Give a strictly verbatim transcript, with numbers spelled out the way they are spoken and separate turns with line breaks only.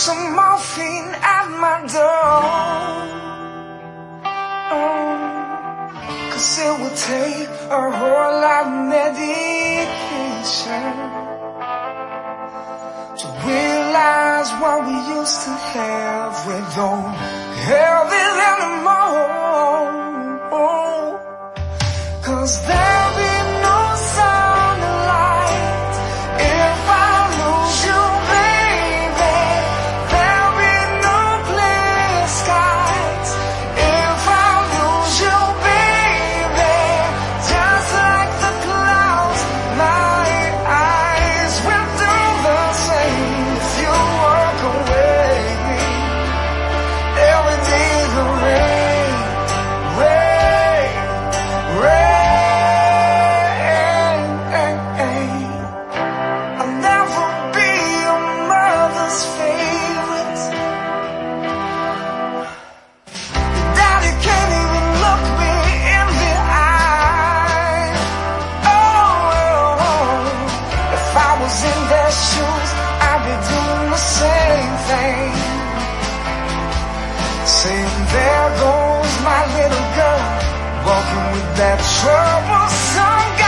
some morphine at my door. Oh, 'cause it will take a whole lot of medication to realize what we used to have. We don't have it anymore. 'Cause there'll be no sound of light if I lose you, baby. There'll be no clear skies if I lose you, baby. Just like the clouds, my eyes will do the same if you walk away. Every day's the rain, rain, rain. In their shoes, I'd be doing the same thing, saying there goes my little girl, walking with that troublesome guy.